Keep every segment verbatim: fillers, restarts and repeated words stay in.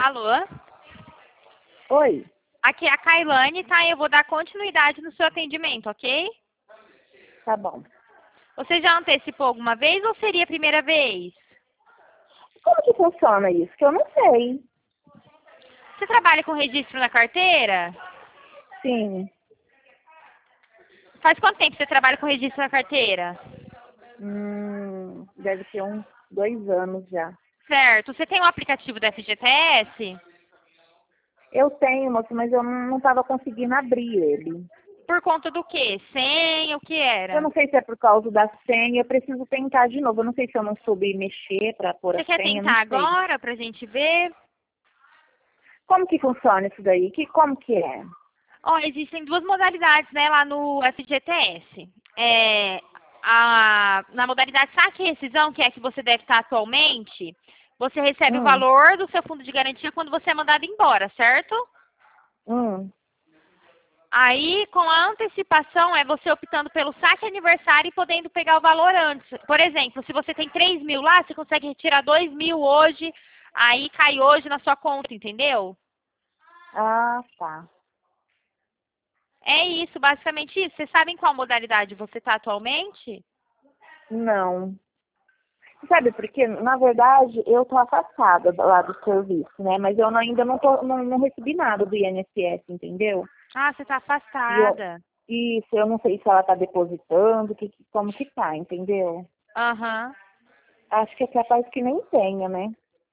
Alô? Oi, Aqui é a Kailane, tá? Eu vou dar continuidade no seu atendimento, ok? tá bom. Você já antecipou alguma vez ou seria a primeira vez? Como que funciona isso? Que eu não sei. Você trabalha com registro na carteira? Sim. Faz quanto tempo você trabalha com registro na carteira? Hum, deve ter uns dois anos já. Certo. Você tem o aplicativo da F G T S? Eu tenho, moço, mas eu não estava conseguindo abrir ele. Por conta do quê? Senha, o que Eu era? não sei se é por causa da senha, eu preciso tentar de novo. Eu não sei se eu não soube mexer para pôr a Você quer senha, não tentar sei. agora pra gente ver? Como que funciona isso daí? Que, como que é? Ó, existem duas modalidades, né, lá no F G T S. É, a, na modalidade saque e rescisão, que é a que você deve estar atualmente, você recebe o Hum, valor do seu fundo de garantia quando você é mandado embora, certo? hum. Aí, com a antecipação, é você optando pelo saque aniversário e podendo pegar o valor antes. Por exemplo, se você tem três mil lá, você consegue retirar dois mil hoje, aí cai hoje na sua conta, entendeu? Ah, tá. É isso, basicamente isso. Você sabe em qual modalidade você está atualmente? Não. Sabe, porque, na verdade, eu tô afastada do- lá do serviço, né? Mas eu não- ainda não, tô, não, não recebi nada do I N S S, entendeu? Ah, você está E eu, afastada. isso, eu não sei se ela tá depositando, que, que- como que tá, entendeu? Aham. Acho que é capaz que nem tenha, né?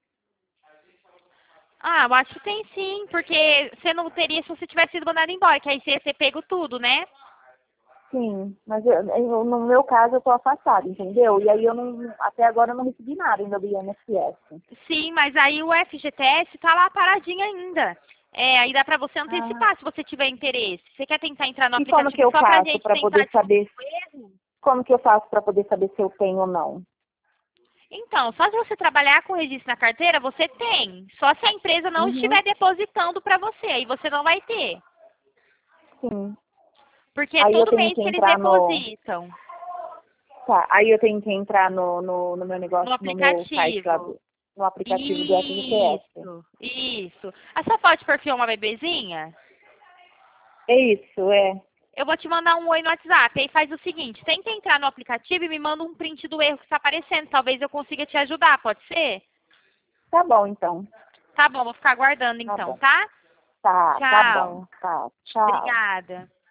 Ah, eu acho que tem sim, porque você não teria se você tivesse sido mandado embora, que aí você ia ter pego tudo, né? Sim, mas eu, eu- no meu caso eu tô afastada, entendeu? E aí eu não, até agora eu não recebi nada ainda do I N S S. Sim, mas aí o F G T S tá lá paradinho ainda. É, aí dá pra você Ah, antecipar se você tiver interesse. Você quer tentar entrar no e como que aplicativo eu só pra faço gente para tentar poder descobrir saber, o erro? como que eu faço para poder saber se eu tenho ou não? Então, só se você trabalhar com registro na carteira, você tem. Só se a empresa não Uhum, estiver depositando pra você, aí você não vai ter. sim. Porque é Aí eu todo tenho mês que que eles entrar no, depositam tá, aí eu tenho que entrar no, no, no meu no negócio, no meu site lá, aplicativo. do, no aplicativo do F G T S. Isso, isso. A sua foto de perfil é uma bebezinha? É isso, é. Eu vou te mandar um oi no WhatsApp. Aí faz o seguinte, tenta entrar no aplicativo e me manda um print do erro que está aparecendo. Talvez eu consiga te ajudar, pode ser? Tá bom, então. Tá bom, vou ficar aguardando Tá então, bom. tá? Tá, tá bom. Tchau. Tá, tchau. Obrigada.